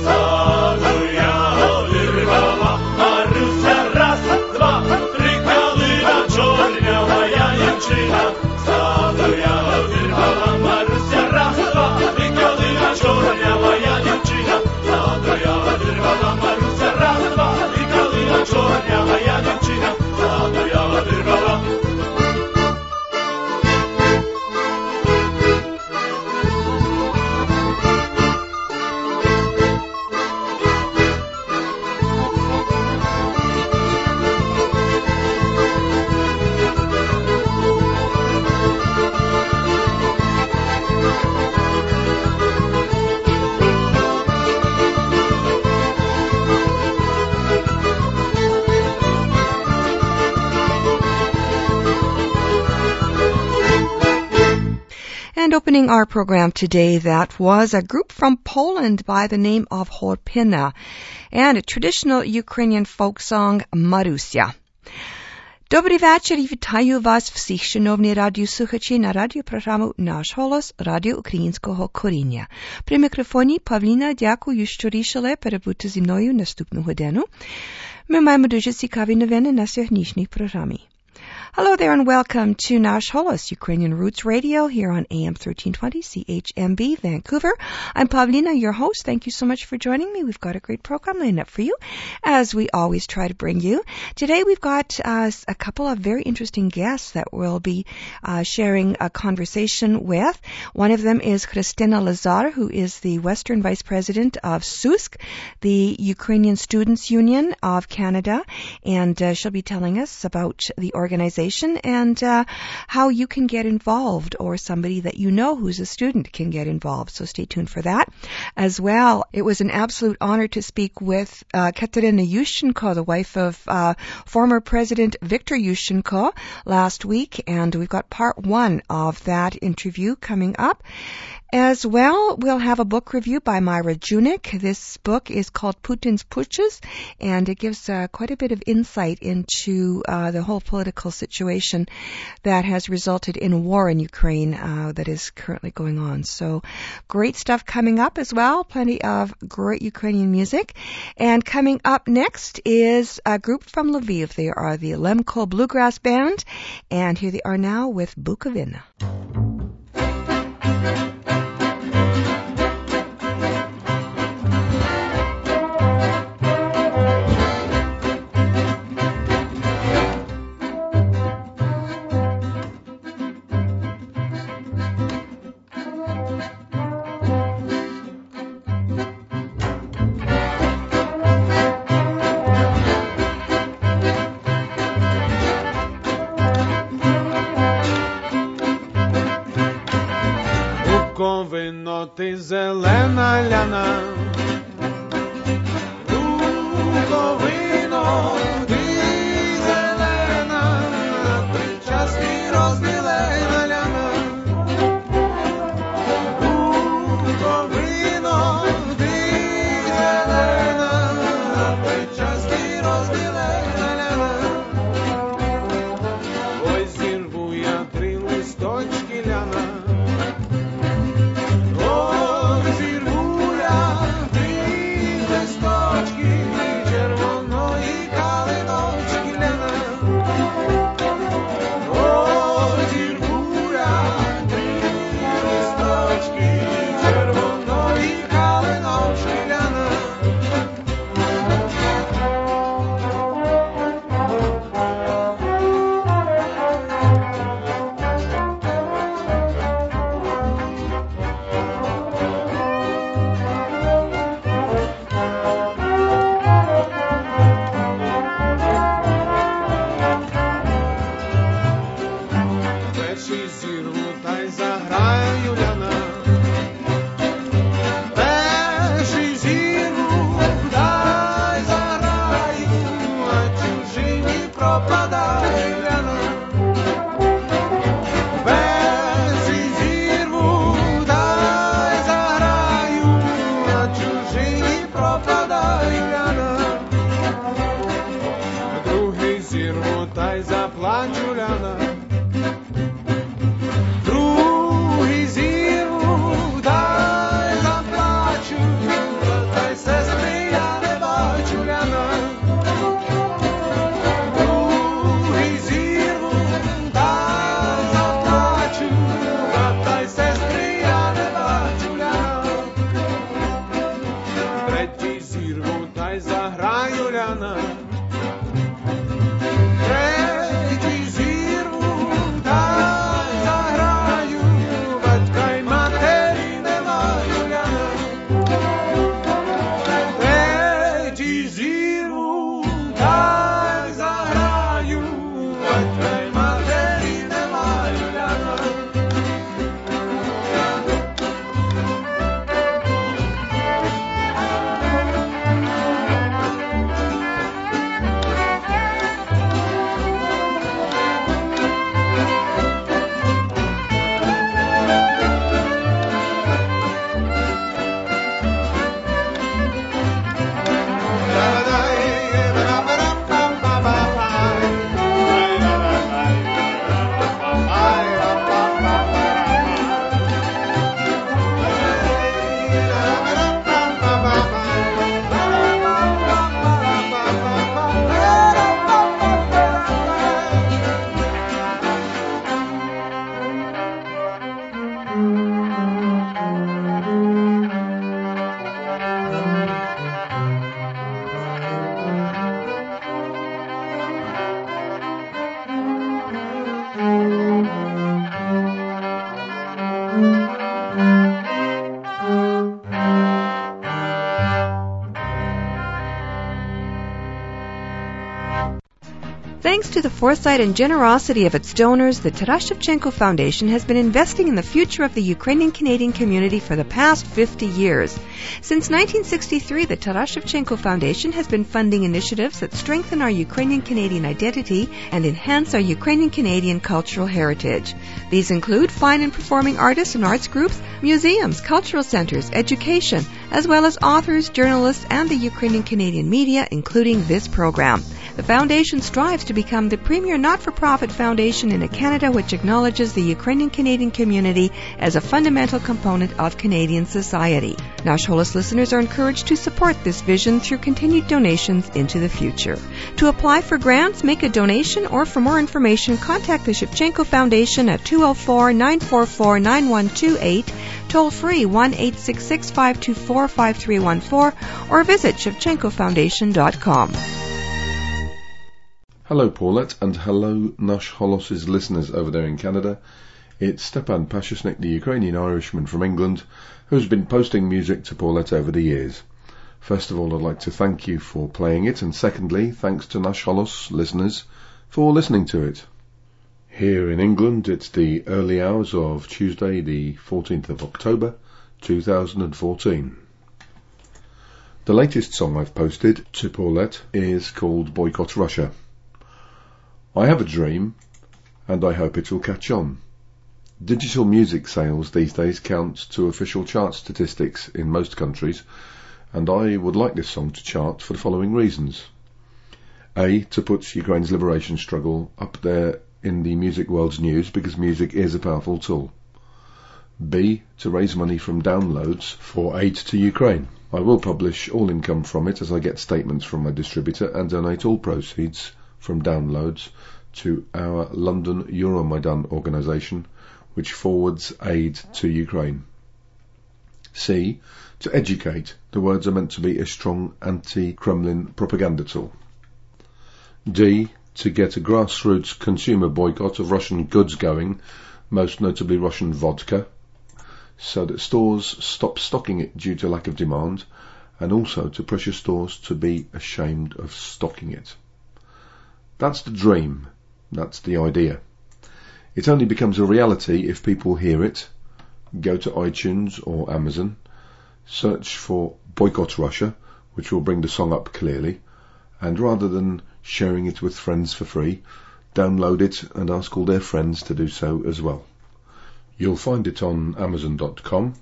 Саду я вирвала, Маруся, раз, два, три калина чорнявая дівчина. Саду я вирвала, Маруся, раз, два, три калина чорнявая дівчина. Саду я вирвала, Маруся, раз, два, три калина чорнявая дівчина. Саду я вирвала. And opening our program today, that was a group from Poland by the name of Horpina and a traditional Ukrainian folk song Marusia. Добрий вечір і вітаю вас всіх, шановні радіослухачі, на радіопрограму «Наш голос» Радіо Українського коріння. При мікрофоні Павліна, дякую, що рішили перебути зі мною наступну годину. Ми маємо дуже цікаві новини на сьогоднішній програмі. Hello there and welcome to Nash Holos, Ukrainian Roots Radio here on AM 1320 CHMB Vancouver. I'm Pavlina, your host. Thank you so much for joining me. We've got a great program lined up for you, as we always try to bring you. Today we've got a couple of very interesting guests that we'll be sharing a conversation with. One of them is Christina Lazar, who is the Western Vice President of SUSK, the Ukrainian Students' Union of Canada, and she'll be telling us about the organization and how you can get involved, or somebody that you know who's a student can get involved. So stay tuned for that. As well, it was an absolute honor to speak with Katerina Yushchenko, the wife of former President Viktor Yushchenko, last week, and we've got part one of that interview coming up. As well, we'll have a book review by Myra Junik. This book is called Putin's Putschs, and it gives quite a bit of insight into the whole political situation that has resulted in a war in Ukraine that is currently going on. So great stuff coming up as well. Plenty of great Ukrainian music. And coming up next is a group from Lviv. They are the Lemko Bluegrass Band, and here they are now with Bukovina. Буковино, ти зелена ляна, Буковино, ти зелена, причасні розділена ляна, Буковино, ти зелена, причасні розділена ляна, ой, зірву я три листочки ляна, зірву я sestry, ale Wojciuliana. Drugi zirwu, daj zaplaciu, brataj sestry, ale Wojciuliana. Tretí zirwu, daj zahraj Juliana. Tretí zirwu, daj zahraju, baťka i materi nemá Juliana. Tretí zirwu, daj zahraju, baťka i materi nemá Juliana. Thanks to the foresight and generosity of its donors, the Taras Shevchenko Foundation has been investing in the future of the Ukrainian-Canadian community for the past 50 years. Since 1963, the Taras Shevchenko Foundation has been funding initiatives that strengthen our Ukrainian-Canadian identity and enhance our Ukrainian-Canadian cultural heritage. These include fine and performing artists and arts groups, museums, cultural centers, education, as well as authors, journalists, and the Ukrainian-Canadian media, including this program. The foundation strives to become the premier not-for-profit foundation in a Canada which acknowledges the Ukrainian-Canadian community as a fundamental component of Canadian society. Nash Holos listeners are encouraged to support this vision through continued donations into the future. To apply for grants, make a donation, or for more information, contact the Shevchenko Foundation at 204-944-9128, toll-free 1-866-524-5314, or visit shevchenkofoundation.com. Hello Paulette, and hello Nash Holos' listeners over there in Canada. It's Stepan Pashasnik, the Ukrainian Irishman from England, who's been posting music to Paulette over the years. First of all, I'd like to thank you for playing it, and secondly, thanks to Nash Holos listeners for listening to it. Here in England, it's the early hours of Tuesday, the 14th of October, 2014. The latest song I've posted to Paulette is called Boycott Russia. I have a dream, and I hope it will catch on. Digital music sales these days count to official chart statistics in most countries, and I would like this song to chart for the following reasons. A, to put Ukraine's liberation struggle up there in the music world's news, because music is a powerful tool. B, to raise money from downloads for aid to Ukraine. I will publish all income from it as I get statements from my distributor and donate all proceeds from downloads to our London Euromaidan organisation, which forwards aid to Ukraine. C, to educate. The words are meant to be a strong anti-Kremlin propaganda tool. D, to get a grassroots consumer boycott of Russian goods going, most notably Russian vodka, so that stores stop stocking it due to lack of demand, and also to pressure stores to be ashamed of stocking it. That's the dream. That's the idea. It only becomes a reality if people hear it, go to iTunes or Amazon, search for Boycott Russia, which will bring the song up clearly, and rather than sharing it with friends for free, download it and ask all their friends to do so as well. You'll find it on Amazon.com,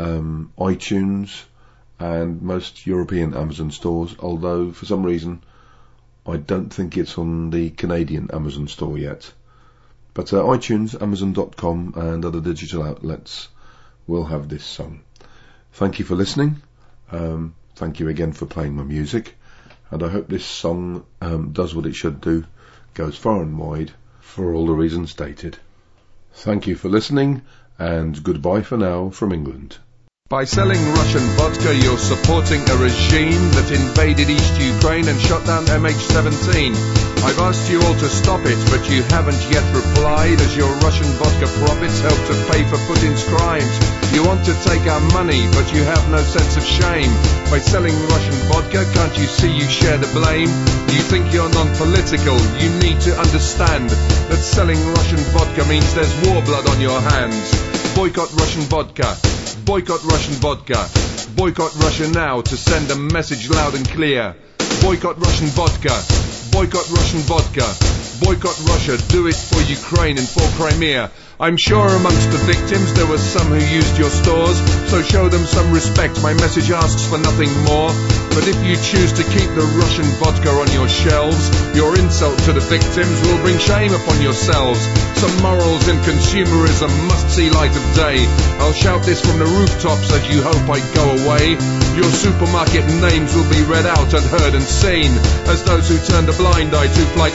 iTunes, and most European Amazon stores, although for some reason I don't think it's on the Canadian Amazon store yet. But iTunes, Amazon.com and other digital outlets will have this song. Thank you for listening. Thank you again for playing my music, and I hope this song does what it should do, goes far and wide, for all the reasons stated. Thank you for listening, and goodbye for now from England. By selling Russian vodka, you're supporting a regime that invaded East Ukraine and shot down MH17. I've asked you all to stop it, but you haven't yet replied, as your Russian vodka profits help to pay for Putin's crimes. You want to take our money, but you have no sense of shame. By selling Russian vodka, can't you see you share the blame? You think you're non-political. You need to understand that selling Russian vodka means there's war blood on your hands. Boycott Russian vodka. Boycott Russian vodka. Boycott Russia now to send a message loud and clear. Boycott Russian vodka. Boycott Russian vodka. Boycott Russia. Do it for Ukraine and for Crimea. I'm sure amongst the victims there were some who used your stores, so show them some respect. My message asks for nothing more. But if you choose to keep the Russian vodka on your shelves, your insult to the victims will bring shame upon yourselves. Some morals in consumerism must see light of day. I'll shout this from the rooftops as you hope I go away. Your supermarket names will be read out and heard and seen as those who turned a blind eye to flight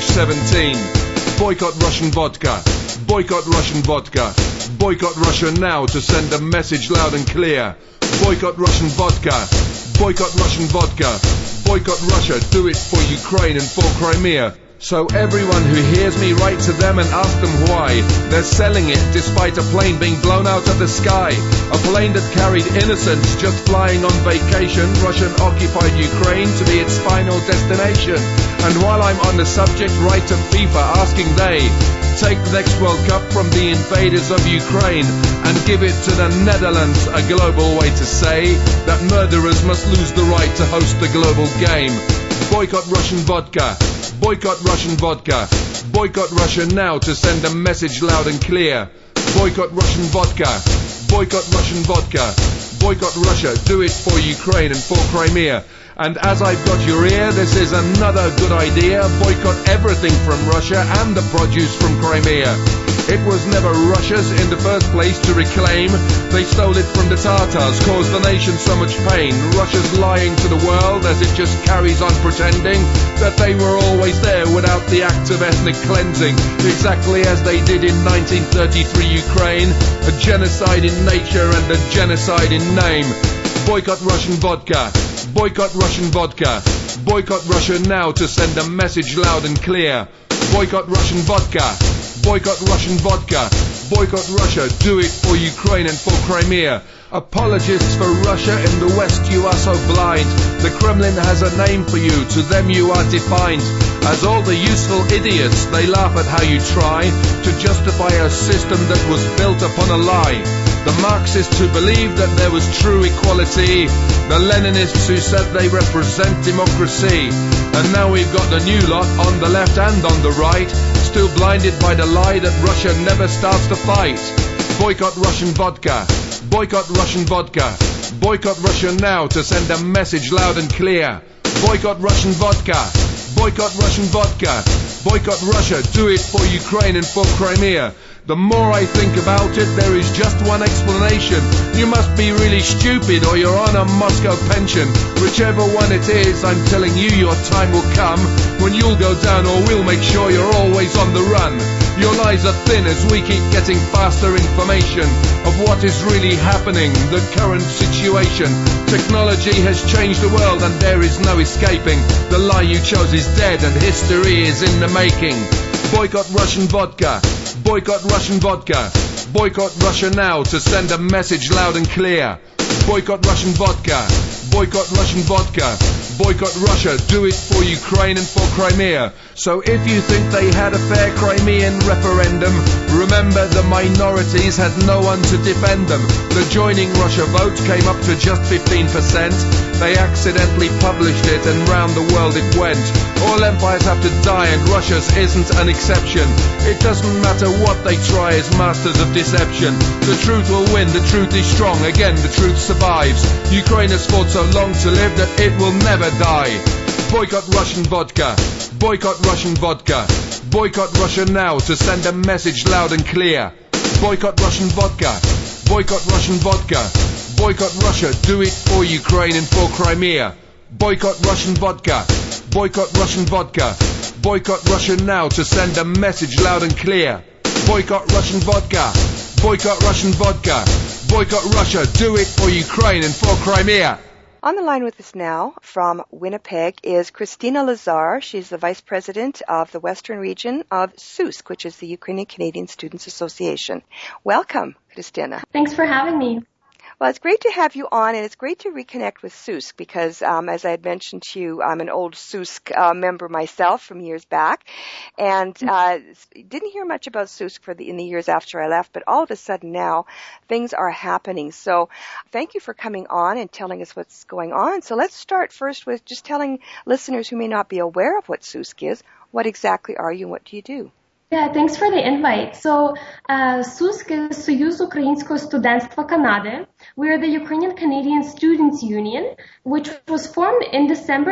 MH17. Boycott Russian vodka. Boycott Russian vodka. Boycott Russia now to send a message loud and clear. Boycott Russian vodka. Boycott Russian vodka. Boycott Russia. Do it for Ukraine and for Crimea. So everyone who hears me, write to them and ask them why they're selling it despite a plane being blown out of the sky. A plane that carried innocents just flying on vacation. Russian-occupied Ukraine to be its final destination. And while I'm on the subject, write to FIFA asking they take the next World Cup from the invaders of Ukraine and give it to the Netherlands, a global way to say that murderers must lose the right to host the global game. Boycott Russian vodka. Boycott Russian vodka. Boycott Russia now to send a message loud and clear. Boycott Russian vodka. Boycott Russian vodka. Boycott Russia. Do it for Ukraine and for Crimea. And as I've got your ear, this is another good idea. Boycott everything from Russia and the produce from Crimea. It was never Russia's in the first place to reclaim. They stole it from the Tatars, caused the nation so much pain. Russia's lying to the world as it just carries on pretending that they were always there without the act of ethnic cleansing, exactly as they did in 1933 Ukraine, a genocide in nature and a genocide in name. Boycott Russian vodka. Boycott Russian vodka. Boycott Russia now to send a message loud and clear. Boycott Russian vodka. Boycott Russian vodka. Boycott Russia. Do it for Ukraine and for Crimea. Apologists for Russia in the West, you are so blind. The Kremlin has a name for you, to them you are defined. As all the useful idiots, they laugh at how you try to justify a system that was built upon a lie. The Marxists who believed that there was true equality, the Leninists who said they represent democracy. And now we've got the new lot on the left and on the right, still blinded by the lie that Russia never starts to fight. Boycott Russian vodka. Boycott Russian vodka. Boycott Russia now to send a message loud and clear. Boycott Russian vodka. Boycott Russian vodka. Boycott Russia. Do it for Ukraine and for Crimea. The more I think about it, there is just one explanation. You must be really stupid or you're on a Moscow pension. Whichever one it is, I'm telling you your time will come when you'll go down, or we'll make sure you're always on the run. Your lies are thin as we keep getting faster information of what is really happening, the current situation. Technology has changed the world and there is no escaping. The lie you chose is dead and history is in the making. Boycott Russian vodka. Boycott Russian vodka. Boycott Russia now to send a message loud and clear. Boycott Russian vodka. Boycott Russian vodka. Boycott Russia. Do it for Ukraine and for Crimea. So if you think they had a fair Crimean referendum, remember the minorities had no one to defend them. The joining Russia vote came up to just 15%. They accidentally published it and round the world it went. All empires have to die and Russia's isn't an exception. It doesn't matter what they try as masters of deception. The truth will win, the truth is strong, again the truth survives. Ukraine has fought so long to live that it will never die. Boycott Russian vodka. Boycott Russian vodka. Boycott Russia now to send a message loud and clear. Boycott Russian vodka. Boycott Russian vodka. Boycott Russia, do it for Ukraine and for Crimea. Boycott Russian vodka. Boycott Russian vodka. Boycott Russia now to send a message loud and clear. Boycott Russian vodka. Boycott Russian vodka. Boycott Russia, do it for Ukraine and for Crimea. On the line with us now from Winnipeg is Christina Lazar. She's the Vice President of the Western Region of SUSC, which is the Ukrainian Canadian Students Association. Welcome, Christina. Thanks for having me. Well, it's great to have you on, and it's great to reconnect with SUSC because, as I had mentioned to you, I'm an old SUSC member myself from years back, and didn't hear much about SUSC in the years after I left, but all of a sudden now things are happening. So thank you for coming on and telling us what's going on. So let's start first with just telling listeners who may not be aware of what SUSC is, what exactly are you and what do you do? Yeah, thanks for the invite. So, SUSC is Союз Українського студентства Канади. We're the Ukrainian Canadian Students Union, which was formed in December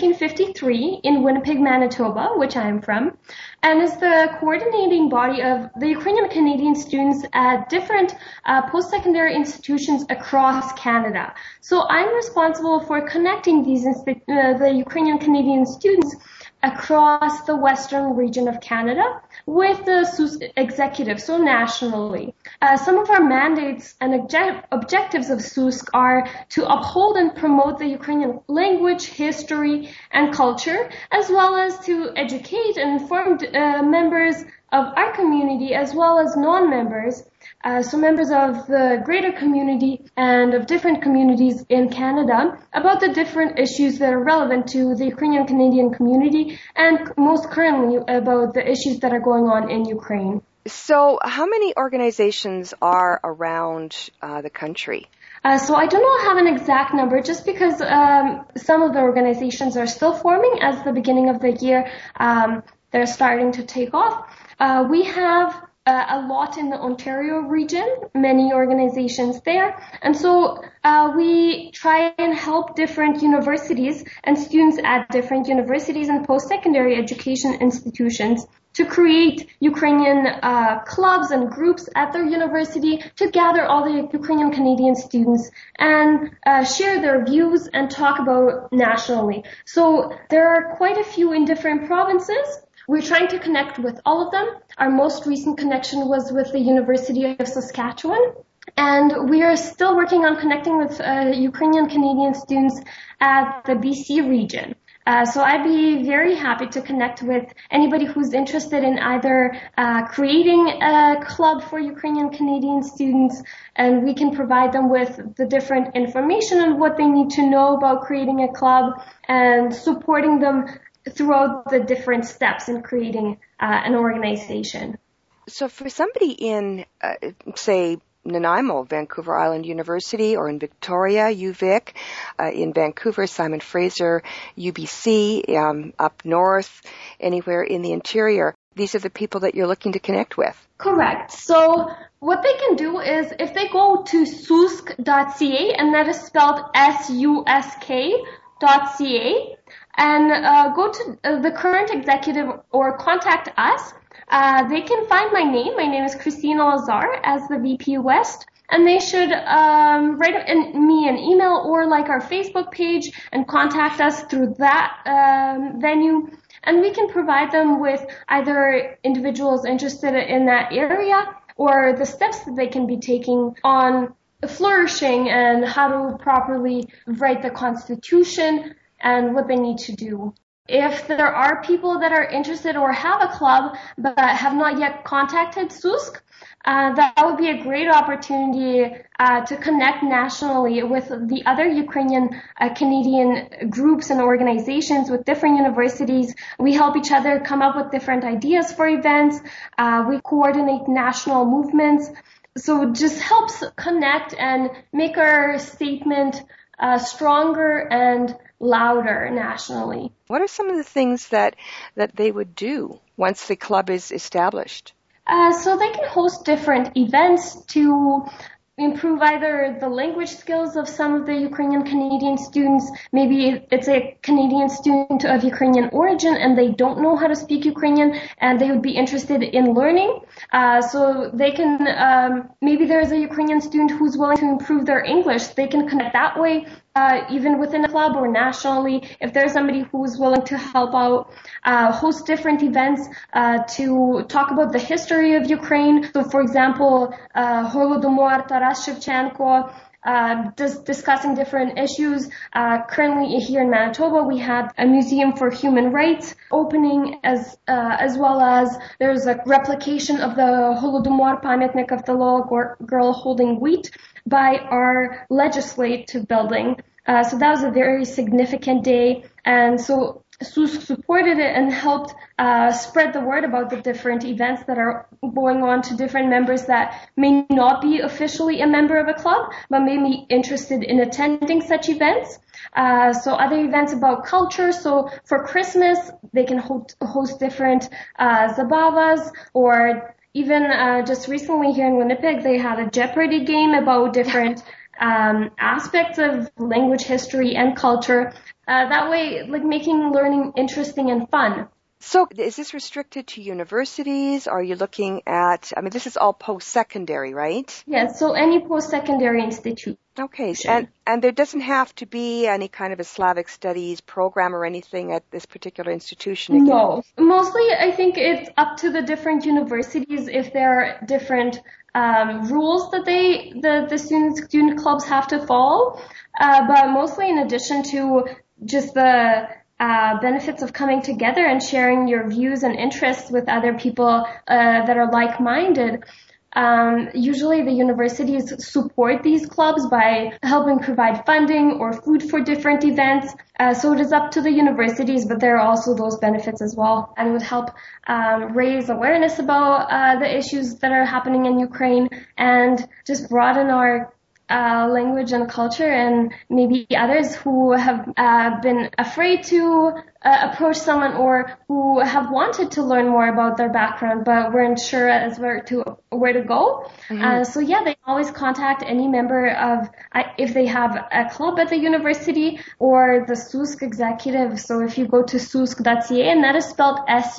1953 in Winnipeg, Manitoba, which I am from, and is the coordinating body of the Ukrainian Canadian students at different post-secondary institutions across Canada. So I'm responsible for connecting the Ukrainian Canadian students across the western region of Canada with the SUSC executive, so nationally. Some of our mandates and objectives of SUSC are to uphold and promote the Ukrainian language, history, and culture, as well as to educate and inform members of our community as well as non-members, so members of the greater community and of different communities in Canada, about the different issues that are relevant to the Ukrainian Canadian community and most currently about the issues that are going on in Ukraine. So how many organizations are around the country? So I do not have an exact number just because some of the organizations are still forming as the beginning of the year. They're starting to take off. We have a lot in the Ontario region, many organizations there. And so we try and help different universities and students at different universities and post-secondary education institutions to create Ukrainian clubs and groups at their university to gather all the Ukrainian Canadian students and share their views and talk about nationally. So there are quite a few in different provinces. We're trying to connect with all of them. Our most recent connection was with the University of Saskatchewan. And we are still working on connecting with Ukrainian Canadian students at the BC region. So I'd be very happy to connect with anybody who's interested in either creating a club for Ukrainian Canadian students, and we can provide them with the different information on what they need to know about creating a club and supporting them throughout the different steps in creating an organization. So for somebody in, say, Nanaimo, Vancouver Island University, or in Victoria, UVic, in Vancouver, Simon Fraser, UBC, up north, anywhere in the interior, these are the people that you're looking to connect with. Correct. So what they can do is if they go to susk.ca, and that is spelled SUSK.ca, and go to the current executive or contact us. They can find my name. My name is Christina Lazar as the VP West, and they should write me an email or like our Facebook page and contact us through that venue, and we can provide them with either individuals interested in that area or the steps that they can be taking on flourishing and how to properly write the Constitution and what they need to do. If there are people that are interested or have a club but have not yet contacted SUSC, that would be a great opportunity to connect nationally with the other Ukrainian Canadian groups and organizations with different universities. We help each other come up with different ideas for events. We coordinate national movements. So it just helps connect and make our statement stronger and louder nationally. What are some of the things that they would do once the club is established? So they can host different events to improve either the language skills of some of the Ukrainian Canadian students. Maybe it's a Canadian student of Ukrainian origin and they don't know how to speak Ukrainian and they would be interested in learning. So they can, maybe there's a Ukrainian student who's willing to improve their English. They can connect that way. Even within a club or nationally, if there's somebody who's willing to help out, host different events to talk about the history of Ukraine. So, for example, Holodomor, Taras Shevchenko, discussing different issues. Currently here in Manitoba, we had a museum for human rights opening, as well as there's a replication of the Holodomor Pamyatnik of the little girl holding wheat by our legislative building. So that was a very significant day. And so SUSK supported it and helped spread the word about the different events that are going on to different members that may not be officially a member of a club, but may be interested in attending such events. So other events about culture. So for Christmas, they can host different zabavas, or even just recently here in Winnipeg, they had a Jeopardy game about different aspects of language, history, and culture. That way, like making learning interesting and fun. So is this restricted to universities? Are you looking at, this is all post-secondary, right? Yes, so any post-secondary institution. Okay, and there doesn't have to be any kind of a Slavic studies program or anything at this particular institution again? No. Mostly, I think it's up to the different universities if there are different rules that the student clubs have to follow. But mostly in addition to just the benefits of coming together and sharing your views and interests with other people that are like-minded. Usually the universities support these clubs by helping provide funding or food for different events. So it is up to the universities, but there are also those benefits as well. And it would help raise awareness about the issues that are happening in Ukraine and just broaden our language and culture, and maybe others who have been afraid to approach someone or who have wanted to learn more about their background but weren't sure as where to go. Mm-hmm. So yeah, they always contact any member of, if they have a club at the university, or the SUSK executive. So if you go to susk.ca, and that is spelled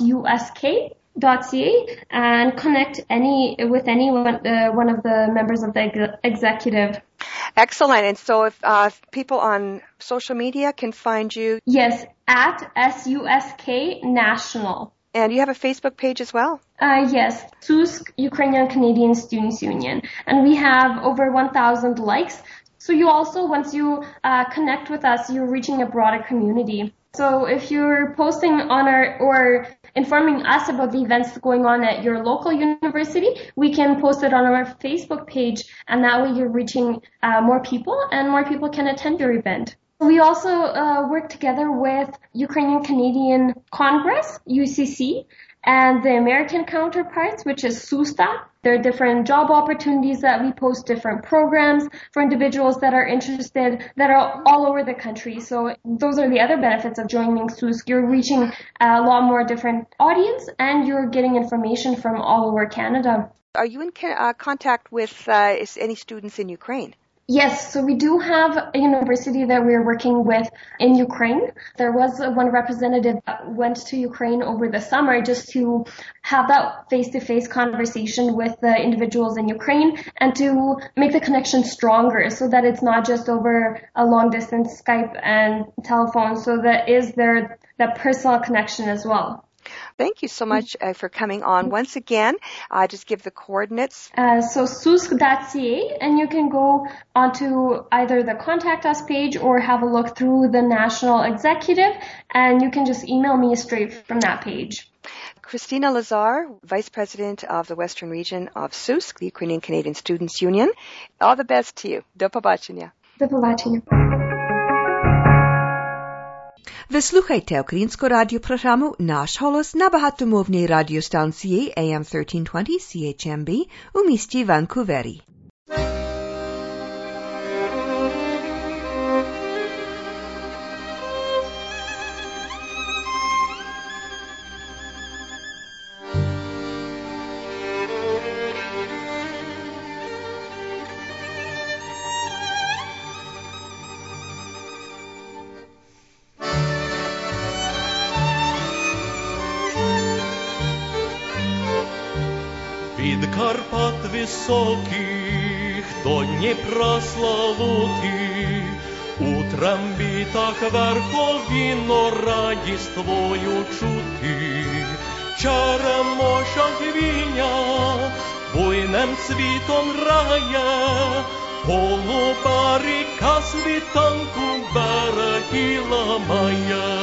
SUSK.ca, and connect with any one of the members of the executive. Excellent. And so if people on social media can find you? Yes, at SUSK National. And you have a Facebook page as well? Yes, SUSK Ukrainian Canadian Students Union. And we have over 1,000 likes. So you also, once you connect with us, you're reaching a broader community. So if you're posting on or informing us about the events going on at your local university, we can post it on our Facebook page, and that way you're reaching more people, and more people can attend your event. We also work together with Ukrainian Canadian Congress, UCC, and the American counterparts, which is SUSTA. There are different job opportunities that we post, different programs for individuals that are interested, that are all over the country. So those are the other benefits of joining SUSK. You're reaching a lot more different audience, and you're getting information from all over Canada. Are you in contact with any students in Ukraine? Yes, so we do have a university that we're working with in Ukraine. There was one representative that went to Ukraine over the summer just to have that face-to-face conversation with the individuals in Ukraine and to make the connection stronger so that it's not just over a long-distance Skype and telephone, so that is there that personal connection as well. Thank you so much for coming on. Once again, just give the coordinates. So susk.ca, and you can go onto either the Contact Us page or have a look through the National Executive, and you can just email me straight from that page. Christina Lazar, Vice President of the Western Region of SUSK, the Ukrainian Canadian Students Union. All the best to you. До побачення. До побачення. Ви слухаєте українську радіопрограму «Наш голос» на багатомовній радіостанції AM 1320 CHMB у місті Ванкувері. Від Карпат високих до Дніпра славути, у трембітах верховіно радість твою чути. Черемоша гвіня буйним цвітом грає, голуба ріка світанку береги ламає.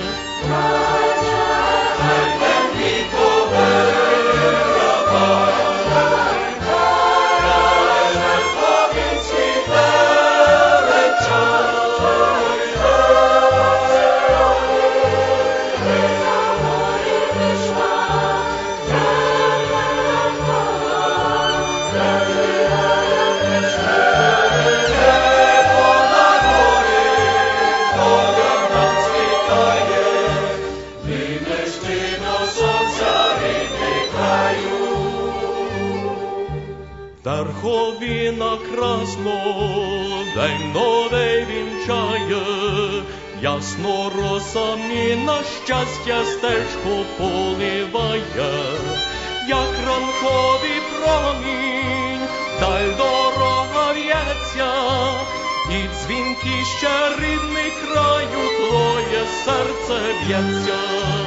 Верховіна красно, день новий вінчає, ясно росами на щастя стежку поливає, як ранковий промінь, даль дорога в'ється, і дзвінки ще рідний краю, твоє серце б'ється.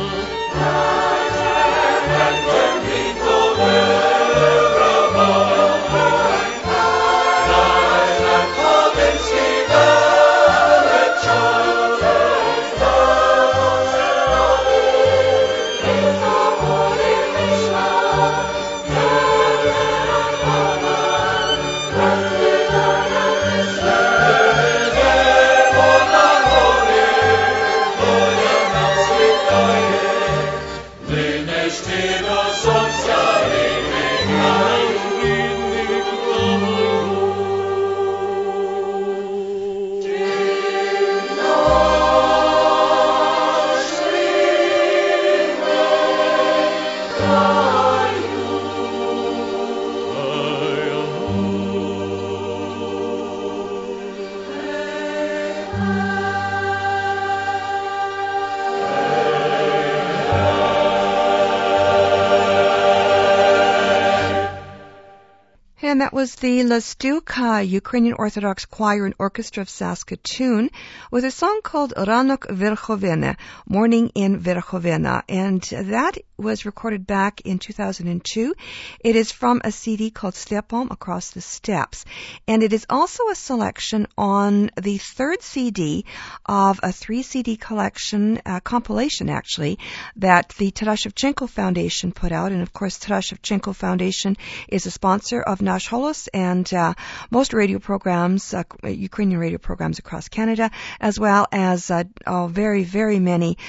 And that was the Lastuka Ukrainian Orthodox Choir and Orchestra of Saskatoon with a song called Ranok Verkhovena, Morning in Verkhovena. And that was recorded back in 2002. It is from a CD called Stepom Across the Steppes. And it is also a selection on the third CD of a 3-CD collection, compilation actually, that the Taras Shevchenko Foundation put out. And of course, Taras Shevchenko Foundation is a sponsor of Nash Holos and most radio programs, Ukrainian radio programs across Canada, as well as very, very many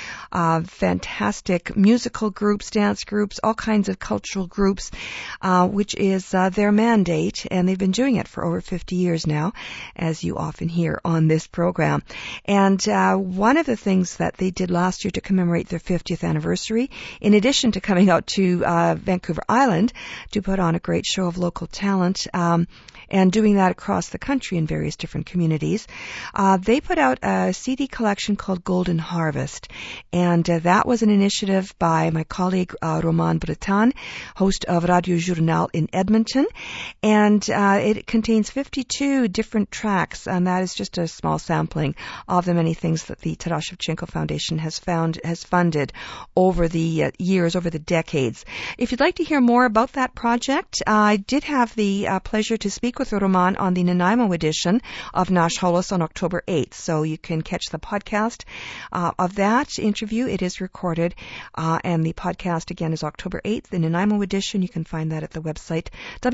fantastic musical groups, dance groups, all kinds of cultural groups, which is their mandate, and they've been doing it for over 50 years now, as you often hear on this program. And one of the things that they did last year to commemorate their 50th anniversary, in addition to coming out to Vancouver Island to put on a great show of local talent, and doing that across the country in various different communities, they put out a CD collection called Golden Harvest. And that was an initiative by my colleague Roman Bretan, host of Radio Journal in Edmonton. And it contains 52 different tracks, and that is just a small sampling of the many things that the Taras Shevchenko Foundation has funded over the years, over the decades. If you'd like to hear more about that project, I did have the pleasure to speak with Roman on the Nanaimo edition of Nash Holos on October 8th. So you can catch the podcast of that interview. It is recorded, and the podcast again is October 8th. The Nanaimo edition, you can find that at the website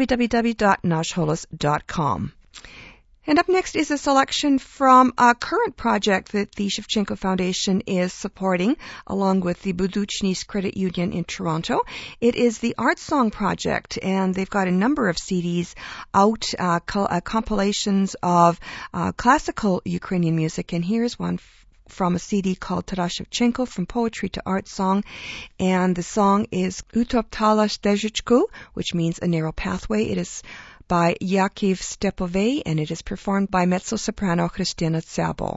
www.nashholos.com. And up next is a selection from a current project that the Shevchenko Foundation is supporting, along with the Buduchny's Credit Union in Toronto. It is the Art Song Project, and they've got a number of CDs out, compilations of classical Ukrainian music, and here's one from a CD called Taras Shevchenko, From Poetry to Art Song, and the song is Utoptala Stejichku, which means a narrow pathway. It is by Yakiv Stepovey, and it is performed by mezzo-soprano Christina Tsabo.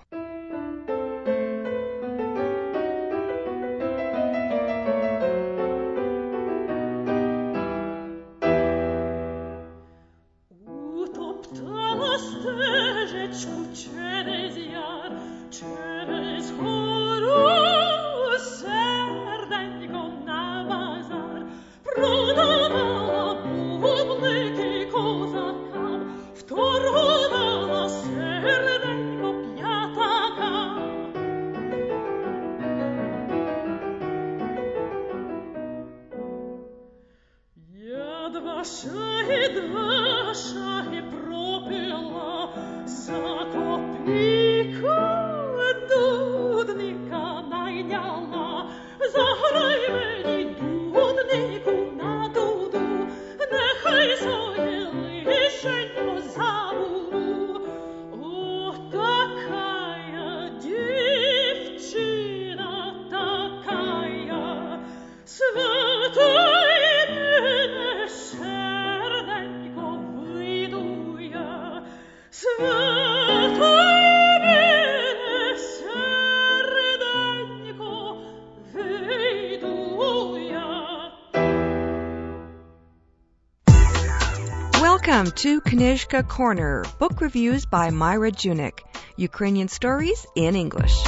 Welcome to Knižka Corner, book reviews by Myra Junik, Ukrainian stories in English.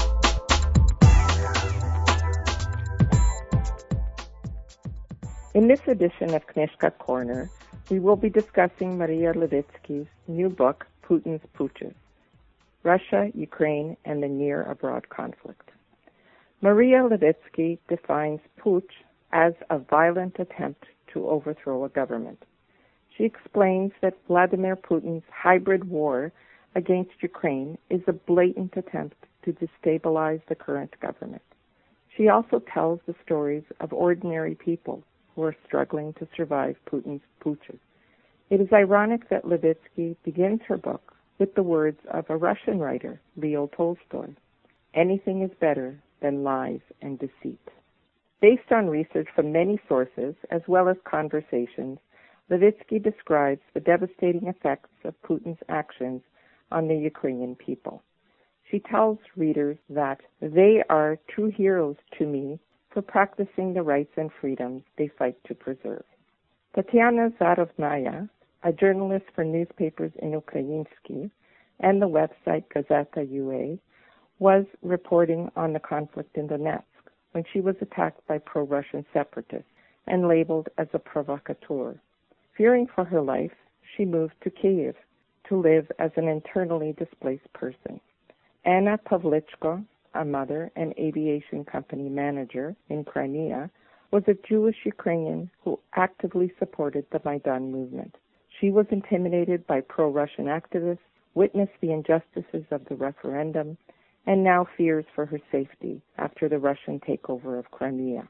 In this edition of Knižka Corner, we will be discussing Maria Levitsky's new book, Putin's Putschs, Russia, Ukraine, and the Near Abroad Conflict. Maria Levitsky defines putsch as a violent attempt to overthrow a government. She explains that Vladimir Putin's hybrid war against Ukraine is a blatant attempt to destabilize the current government. She also tells the stories of ordinary people who are struggling to survive Putin's putschs. It is ironic that Levitsky begins her book with the words of a Russian writer, Leo Tolstoy, "Anything is better than lies and deceit." Based on research from many sources, as well as conversations, Levitsky describes the devastating effects of Putin's actions on the Ukrainian people. She tells readers that they are true heroes to me for practicing the rights and freedoms they fight to preserve. Tatiana Zarovnaya, a journalist for newspapers in Ukrainsky and the website Gazeta UA, was reporting on the conflict in Donetsk when she was attacked by pro-Russian separatists and labeled as a provocateur. Fearing for her life, she moved to Kyiv to live as an internally displaced person. Anna Pavlichko, a mother and aviation company manager in Crimea, was a Jewish Ukrainian who actively supported the Maidan movement. She was intimidated by pro-Russian activists, witnessed the injustices of the referendum, and now fears for her safety after the Russian takeover of Crimea.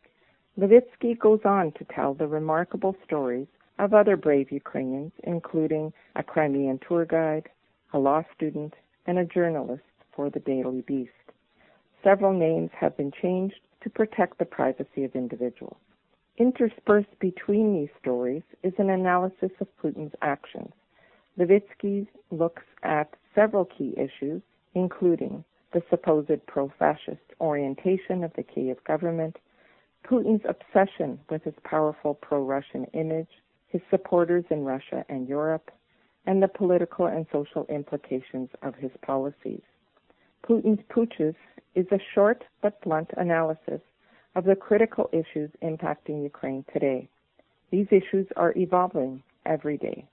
Levitsky goes on to tell the remarkable stories of other brave Ukrainians, including a Crimean tour guide, a law student, and a journalist for the Daily Beast. Several names have been changed to protect the privacy of individuals. Interspersed between these stories is an analysis of Putin's actions. Levitsky looks at several key issues, including the supposed pro-fascist orientation of the Kyiv government, Putin's obsession with his powerful pro-Russian image, his supporters in Russia and Europe, and the political and social implications of his policies. Putin's Putschs is a short but blunt analysis of the critical issues impacting Ukraine today. These issues are evolving every day.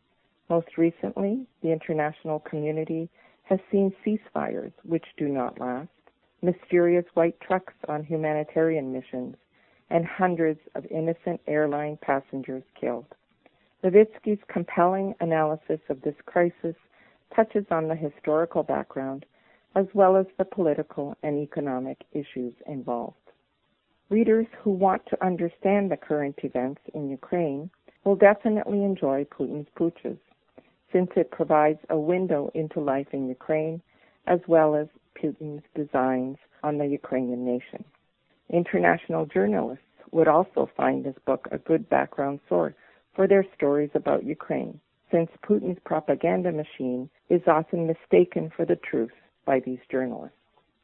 Most recently, the international community has seen ceasefires which do not last, mysterious white trucks on humanitarian missions, and hundreds of innocent airline passengers killed. Levitsky's compelling analysis of this crisis touches on the historical background as well as the political and economic issues involved. Readers who want to understand the current events in Ukraine will definitely enjoy Putin's Putschs, since it provides a window into life in Ukraine as well as Putin's designs on the Ukrainian nation. International journalists would also find this book a good background source for their stories about Ukraine, since Putin's propaganda machine is often mistaken for the truth by these journalists.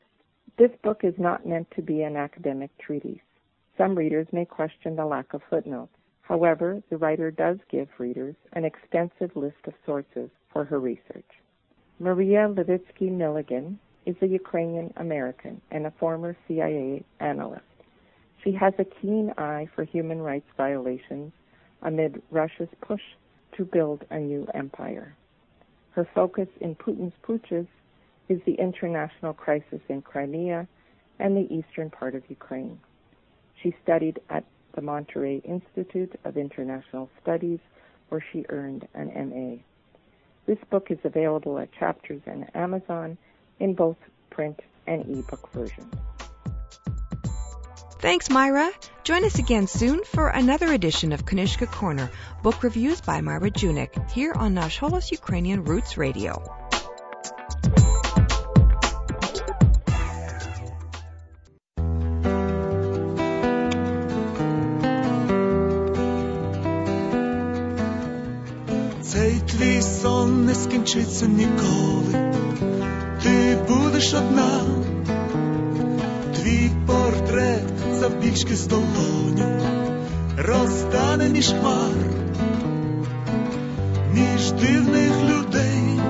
This book is not meant to be an academic treatise. Some readers may question the lack of footnotes. However, the writer does give readers an extensive list of sources for her research. Maria Levitsky Milligan is a Ukrainian American and a former CIA analyst. She has a keen eye for human rights violations amid Russia's push to build a new empire. Her focus in Putin's Putschs is the international crisis in Crimea and the eastern part of Ukraine. She studied at the Monterey Institute of International Studies, where she earned an MA. This book is available at Chapters and Amazon in both print and ebook versions. Thanks, Myra. Join us again soon for another edition of Knižka Corner, book reviews by Myra Junik, here on Nash Holos Ukrainian Roots Radio. Цей твій сон не скінчиться ніколи, ти будеш одна, твій портрет завбільшки з долоню розтане між хмар, між дивних людей.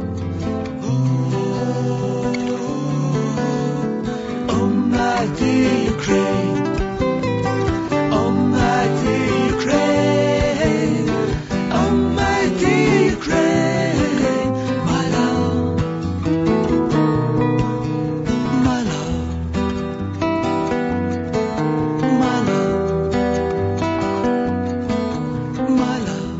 Oh, my dear Ukraine, oh, my dear Ukraine, oh, my dear Ukraine, my love, my love, my love, my love.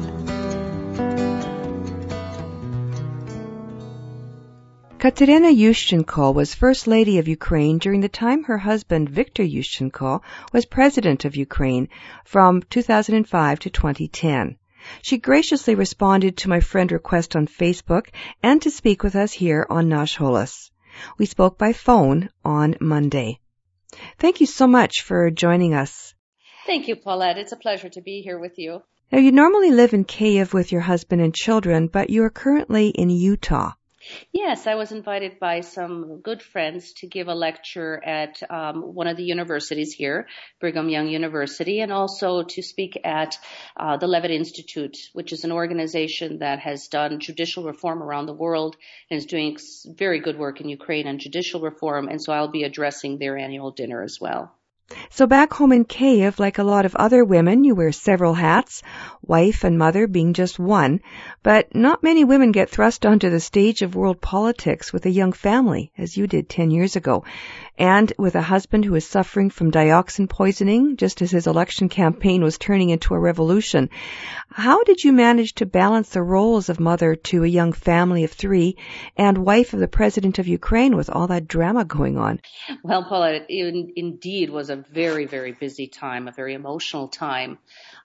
Katerina Yushchenko was First Lady of Ukraine during the time her husband Viktor Yushchenko was President of Ukraine from 2005 to 2010. She graciously responded to my friend request on Facebook and to speak with us here on Nash Holos. We spoke by phone on Monday. Thank you so much for joining us. Thank you, Paulette. It's a pleasure to be here with you. Now, you normally live in Kyiv with your husband and children, but you are currently in Utah. Yes, I was invited by some good friends to give a lecture at one of the universities here, Brigham Young University, and also to speak at the Levitt Institute, which is an organization that has done judicial reform around the world and is doing very good work in Ukraine on judicial reform, and so I'll be addressing their annual dinner as well. So back home in Kyiv, like a lot of other women, you wear several hats, wife and mother being just one, but not many women get thrust onto the stage of world politics with a young family, as you did 10 years ago, and with a husband who is suffering from dioxin poisoning, just as his election campaign was turning into a revolution. How did you manage to balance the roles of mother to a young family of 3 and wife of the President of Ukraine with all that drama going on? Well, Paula, it indeed was a very, very busy time, a very emotional time.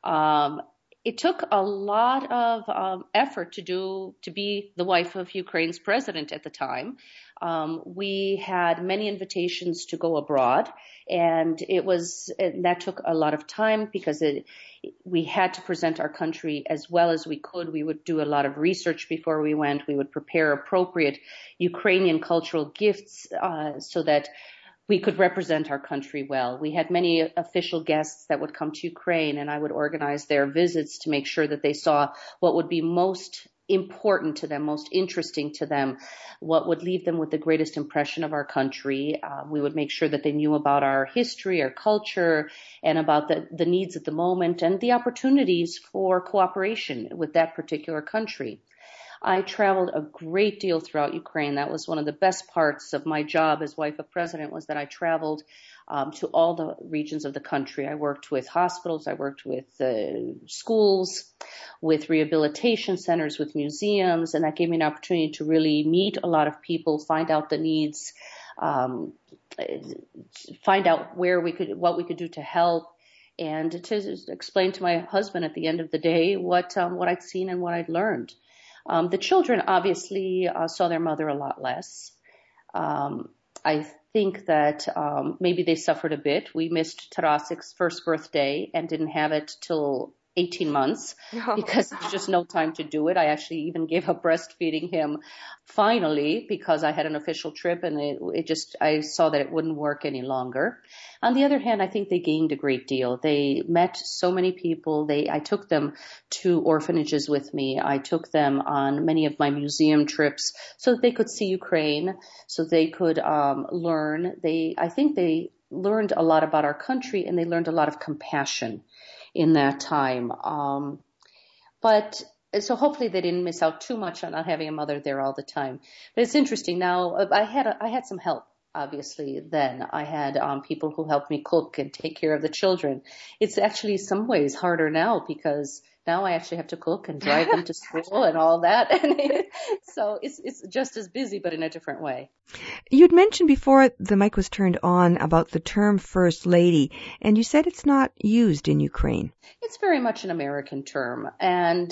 It took a lot of effort to be the wife of Ukraine's president at the time. We had many invitations to go abroad, and that took a lot of time because we had to present our country as well as we could. We would do a lot of research before we went. We would prepare appropriate Ukrainian cultural gifts so that we could represent our country well. We had many official guests that would come to Ukraine, and I would organize their visits to make sure that they saw what would be most important to them, most interesting to them, what would leave them with the greatest impression of our country. We would make sure that they knew about our history, our culture, and about the needs at the moment and the opportunities for cooperation with that particular country. I traveled a great deal throughout Ukraine. That was one of the best parts of my job as wife of president, was that I traveled to all the regions of the country. I worked with hospitals, I worked with schools, with rehabilitation centers, with museums, and that gave me an opportunity to really meet a lot of people, find out the needs, find out what we could do to help, and to explain to my husband at the end of the day what I'd seen and what I'd learned. The children obviously saw their mother a lot less. I think that maybe they suffered a bit. We missed Tarasik's first birthday and didn't have it till 18 months because there's just no time to do it. I actually even gave up breastfeeding him finally because I had an official trip and I saw that it wouldn't work any longer. On the other hand, I think they gained a great deal. They met so many people. I took them to orphanages with me. I took them on many of my museum trips so that they could see Ukraine, so they could learn. I think they learned a lot about our country, and they learned a lot of compassion in that time. So hopefully they didn't miss out too much on not having a mother there all the time. But it's interesting. Now, I had some help obviously, then. I had people who helped me cook and take care of the children. It's actually some ways harder now because now I actually have to cook and drive them to school and all that. So it's just as busy, but in a different way. You'd mentioned before the mic was turned on about the term First Lady, and you said it's not used in Ukraine. It's very much an American term, and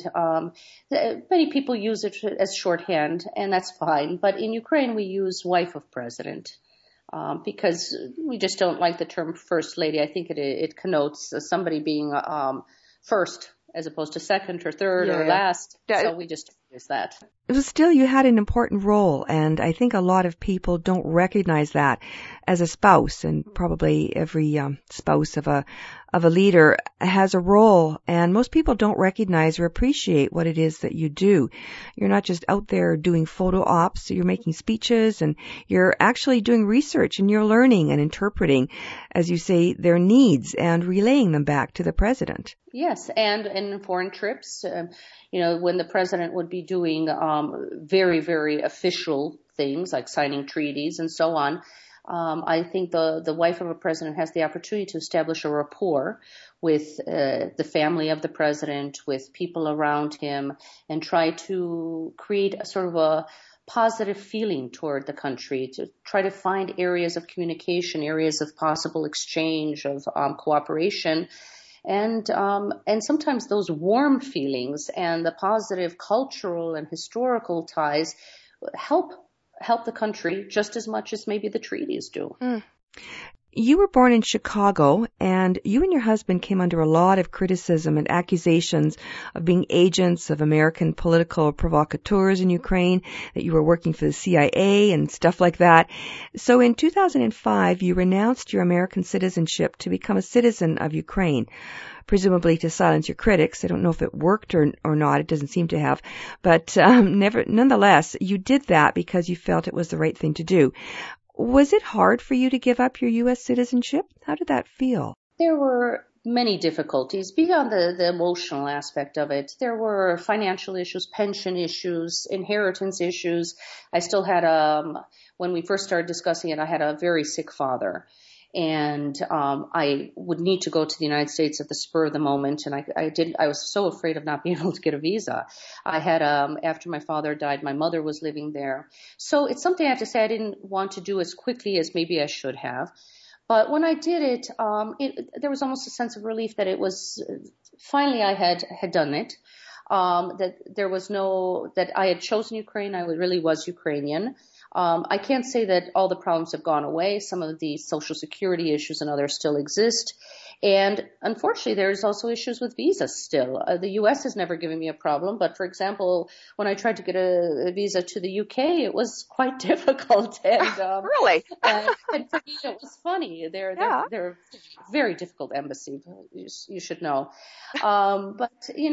many people use it as shorthand, and that's fine. But in Ukraine, we use wife of president. Because we just don't like the term First Lady. I think it connotes somebody being first as opposed to second or third or last. So we just use that. Still, you had an important role, and I think a lot of people don't recognize that as a spouse, and probably every spouse of a leader has a role, and most people don't recognize or appreciate what it is that you do. You're not just out there doing photo ops, you're making speeches, and you're actually doing research, and you're learning and interpreting, as you say, their needs and relaying them back to the president. Yes, and in foreign trips, when the president would be doing very, very official things like signing treaties and so on, I think the wife of a president has the opportunity to establish a rapport with the family of the president, with people around him, and try to create a sort of a positive feeling toward the country, to try to find areas of communication, areas of possible exchange, of cooperation. And sometimes those warm feelings and the positive cultural and historical ties help the country just as much as maybe the treaties do. Mm. You were born in Chicago, and you and your husband came under a lot of criticism and accusations of being agents of American political provocateurs in Ukraine, that you were working for the CIA and stuff like that. So in 2005, you renounced your American citizenship to become a citizen of Ukraine, presumably to silence your critics. I don't know if it worked or not. It doesn't seem to have. But nonetheless, you did that because you felt it was the right thing to do. Was it hard for you to give up your U.S. citizenship? How did that feel? There were many difficulties beyond the emotional aspect of it. There were financial issues, pension issues, inheritance issues. I still had when we first started discussing it, I had a very sick father. And I would need to go to the United States at the spur of the moment, and I was so afraid of not being able to get a visa. I had after my father died, my mother was living there, so it's something I have to say I didn't want to do as quickly as maybe I should have. But when I did it, there was almost a sense of relief that it was finally I had done it. That there was that I had chosen Ukraine. I really was Ukrainian. I can't say that all the problems have gone away. Some of the social security issues and others still exist. And unfortunately, there's also issues with visas still. The U.S. has never given me a problem. But, for example, when I tried to get a visa to the U.K., it was quite difficult. And, really? and for me, it was funny. They're a very difficult embassy, you should know. But,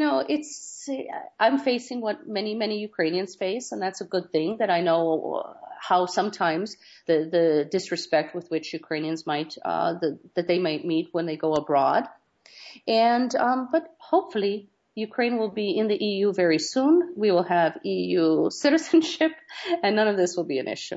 I'm facing what many, many Ukrainians face, and that's a good thing, that I know how sometimes the disrespect with which Ukrainians might, that they might meet when they go abroad. And, but hopefully Ukraine will be in the EU very soon. We will have EU citizenship, and none of this will be an issue.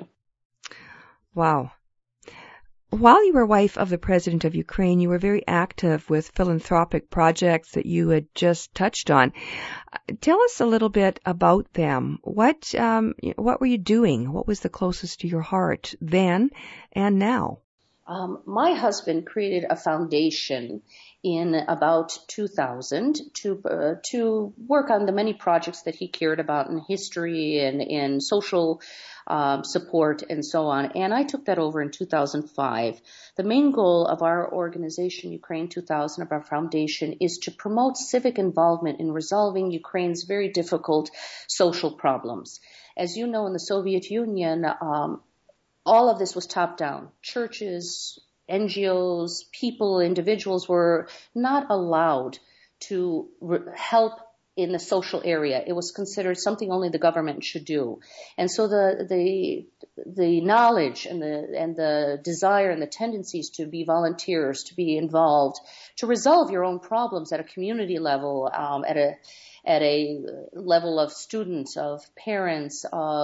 Wow. While you were wife of the president of Ukraine, you were very active with philanthropic projects that you had just touched on. Tell us a little bit about them. What were you doing? What was the closest to your heart then and now? My husband created a foundation in about 2000 to work on the many projects that he cared about in history and in social support and so on. And I took that over in 2005. The main goal of our organization, Ukraine 2000, of our foundation, is to promote civic involvement in resolving Ukraine's very difficult social problems. As you know, in the Soviet Union, all of this was top-down. Churches, NGOs, people, individuals were not allowed to help in the social area. It was considered something only the government should do. And so the knowledge and the desire and the tendencies to be volunteers, to be involved, to resolve your own problems at a community level, at a level of students, of parents,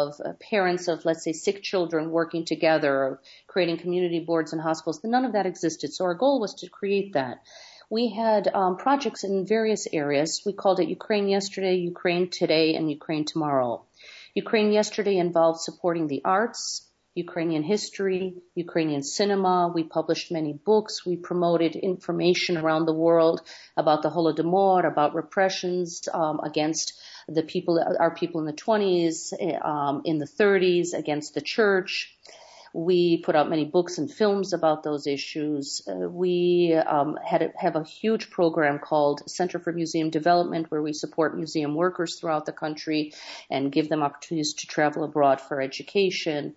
of, let's say, sick children working together, creating community boards in hospitals. None of that existed. So our goal was to create that. We had projects in various areas. We called it Ukraine Yesterday, Ukraine Today, and Ukraine Tomorrow. Ukraine Yesterday involved supporting the arts, Ukrainian history, Ukrainian cinema. We published many books. We promoted information around the world about the Holodomor, about repressions against our people in the 20s, in the 30s, against the church. We put out many books and films about those issues. We have a huge program called Center for Museum Development, where we support museum workers throughout the country and give them opportunities to travel abroad for education.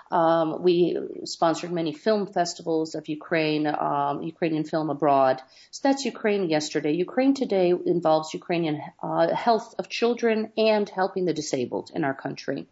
We sponsored many film festivals of Ukrainian film abroad. So that's Ukraine Yesterday. Ukraine Today involves Ukrainian health of children and helping the disabled in our country.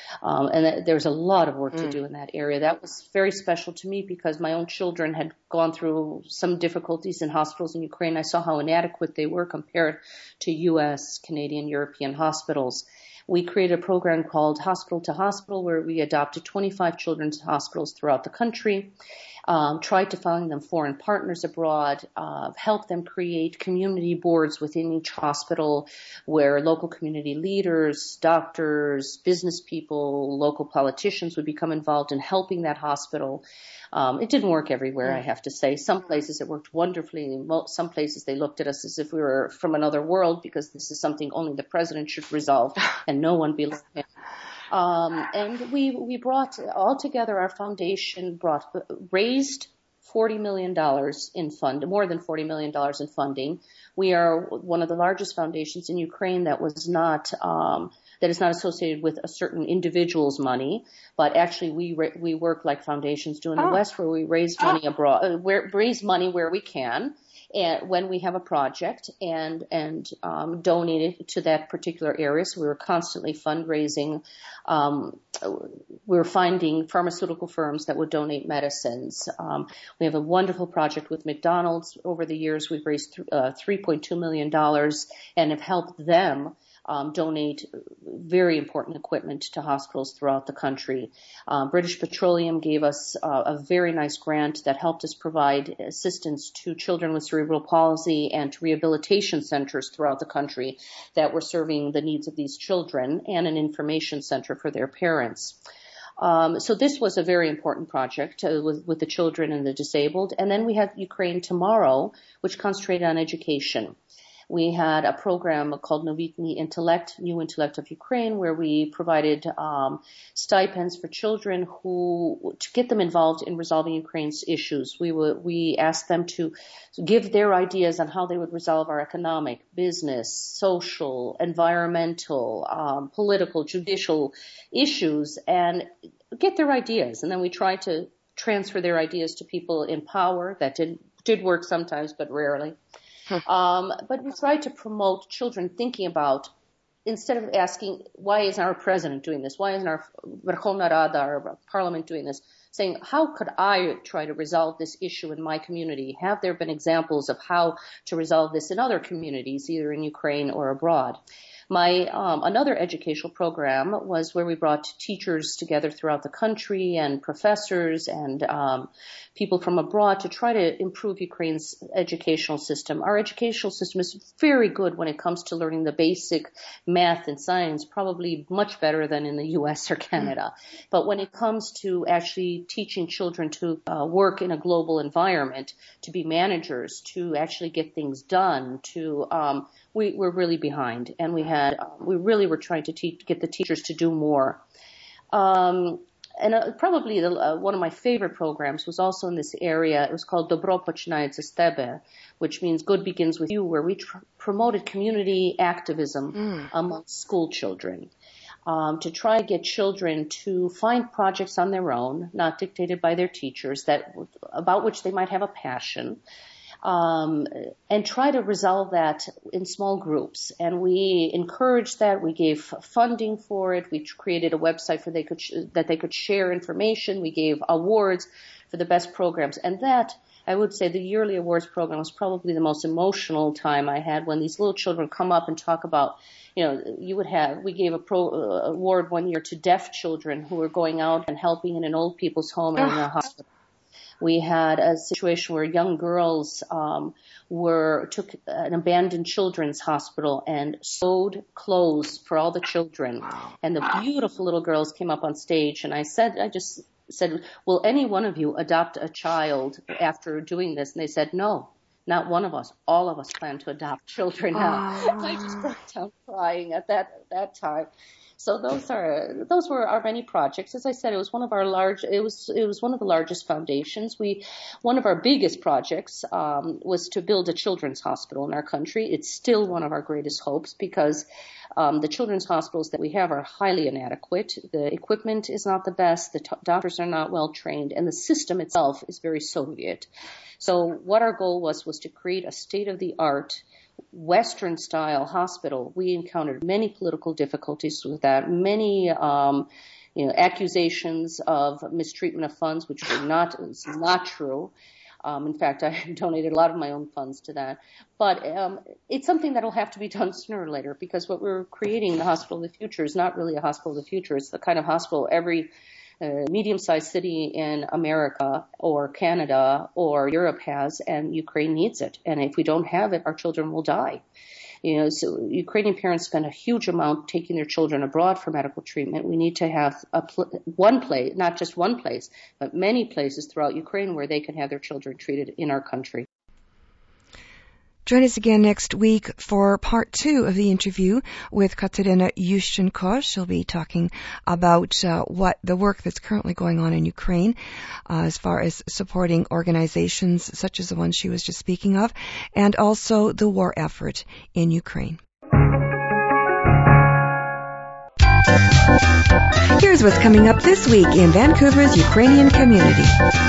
And there's a lot of work to do in that area. That was very special to me because my own children had gone through some difficulties in hospitals in Ukraine. I saw how inadequate they were compared to U.S., Canadian, European hospitals. We created a program called Hospital to Hospital, where we adopted 25 children's hospitals throughout the country, tried to find them foreign partners abroad, help them create community boards within each hospital where local community leaders, doctors, business people, local politicians would become involved in helping that hospital. It didn't work everywhere, I have to say. Some places it worked wonderfully. Some places they looked at us as if we were from another world because this is something only the president should resolve and no one below him. And we brought all together, our foundation raised $40 million more than $40 million in funding. We are one of the largest foundations in Ukraine that is not associated with a certain individual's money, but actually we work like foundations do in the West, where we raise money abroad, raise money where we can, and when we have a project and donate it to that particular area. So we were constantly fundraising. We were finding pharmaceutical firms that would donate medicines. We have a wonderful project with McDonald's. Over the years, we've raised $3.2 million and have helped them donate very important equipment to hospitals throughout the country. British Petroleum gave us a very nice grant that helped us provide assistance to children with cerebral palsy and to rehabilitation centers throughout the country that were serving the needs of these children, and an information center for their parents. So this was a very important project with the children and the disabled. And then we had Ukraine Tomorrow, which concentrated on education. We had a program called Novitny Intellect, New Intellect of Ukraine, where we provided stipends for children to get them involved in resolving Ukraine's issues. We asked them to give their ideas on how they would resolve our economic, business, social, environmental, political, judicial issues, and get their ideas. And then we tried to transfer their ideas to people in power. That did work sometimes, but rarely. But we try to promote children thinking about, instead of asking, why isn't our president doing this? Why isn't our Verkhovna Rada, our parliament, doing this? Saying, how could I try to resolve this issue in my community? Have there been examples of how to resolve this in other communities, either in Ukraine or abroad? Another educational program was where we brought teachers together throughout the country and professors and people from abroad to try to improve Ukraine's educational system. Our educational system is very good when it comes to learning the basic math and science, probably much better than in the U.S. or Canada. But when it comes to actually teaching children to work in a global environment, to be managers, to actually get things done, we're really behind, and we really were trying to get the teachers to do more. Probably one of my favorite programs was also in this area. It was called Dobro Počinaється з тебе, which means good begins with you, where we promoted community activism among school children. To try to get children to find projects on their own, not dictated by their teachers, about which they might have a passion. and try to resolve that in small groups. And we encouraged that. We gave funding for it. We created a website that they could share information. We gave awards for the best programs. And that, I would say, the yearly awards program was probably the most emotional time I had, when these little children come up and talk about, we gave award one year to deaf children who were going out and helping in an old people's home and in a hospital. We had a situation where young girls took an abandoned children's hospital and sewed clothes for all the children. And the beautiful little girls came up on stage, and I just said, will any one of you adopt a child after doing this? And they said, no, not one of us. All of us plan to adopt children now. I just broke down crying at that time. So those were our many projects. As I said, it was one of our one of the largest foundations. One of our biggest projects was to build a children's hospital in our country. It's still one of our greatest hopes, because the children's hospitals that we have are highly inadequate. The equipment is not the best. The doctors are not well trained, and the system itself is very Soviet. So what our goal was to create a state-of-the-art Western-style hospital. We encountered many political difficulties with that, many accusations of mistreatment of funds, which is not true. In fact, I donated a lot of my own funds to that. But it's something that will have to be done sooner or later, because what we're creating, the Hospital of the Future, is not really a hospital of the future. It's the kind of hospital every medium-sized city in America or Canada or Europe has, and Ukraine needs it. And if we don't have it, our children will die. So Ukrainian parents spend a huge amount taking their children abroad for medical treatment. We need to have one place, not just one place, but many places throughout Ukraine where they can have their children treated in our country. Join us again next week for part 2 of the interview with Katerina Yushchenko. She'll be talking about what the work that's currently going on in Ukraine as far as supporting organizations such as the one she was just speaking of, and also the war effort in Ukraine. Here's what's coming up this week in Vancouver's Ukrainian community.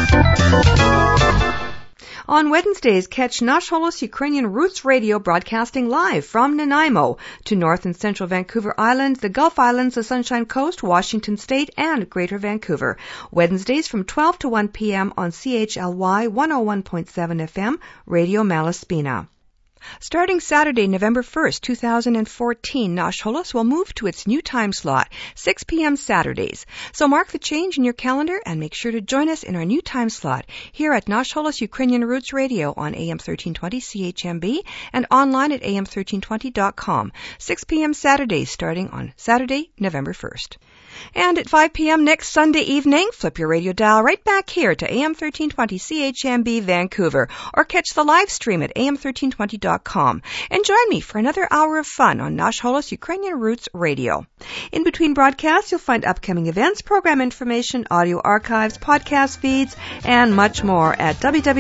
On Wednesdays, catch Nash Holos Ukrainian Roots Radio broadcasting live from Nanaimo to North and Central Vancouver Island, the Gulf Islands, the Sunshine Coast, Washington State, and Greater Vancouver. Wednesdays from 12 to 1 p.m. on CHLY 101.7 FM, Radio Malaspina. Starting Saturday, November 1st, 2014, Nash Holos will move to its new time slot, 6 p.m. Saturdays. So mark the change in your calendar and make sure to join us in our new time slot here at Nash Holos Ukrainian Roots Radio on AM 1320 CHMB and online at am1320.com. 6 p.m. Saturdays starting on Saturday, November 1st. And at 5 p.m. next Sunday evening, flip your radio dial right back here to AM 1320 CHMB Vancouver, or catch the live stream at am1320.com. And join me for another hour of fun on Nash Holos Ukrainian Roots Radio. In between broadcasts, you'll find upcoming events, program information, audio archives, podcast feeds, and much more at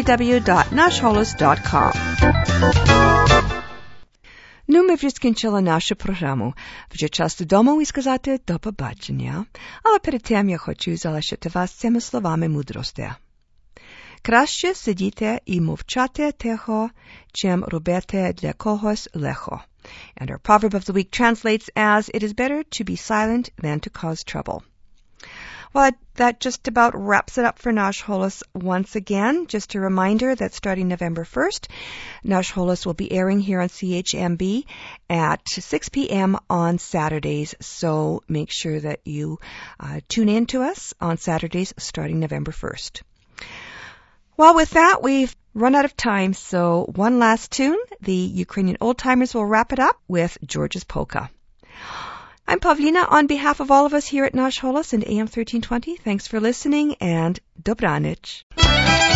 www.nashholos.com. Ну, ми вже скінчили нашу програму. Вже час додому і сказати до побачення. Але перед тим я хочу залишити вас цими словами мудрості. Краще сидіти і мовчати тихо, чим робити для когось лихо. And our proverb of the week translates as, it is better to be silent than to cause trouble. Well, that just about wraps it up for Nash Holos once again. Just a reminder that starting November 1st, Nash Holos will be airing here on CHMB at 6 p.m. on Saturdays. So make sure that you tune in to us on Saturdays starting November 1st. Well, with that, we've run out of time. So one last tune. The Ukrainian Old Timers will wrap it up with George's Polka. I'm Pavlina. On behalf of all of us here at Nash Holos and AM 1320, thanks for listening and Dobranich.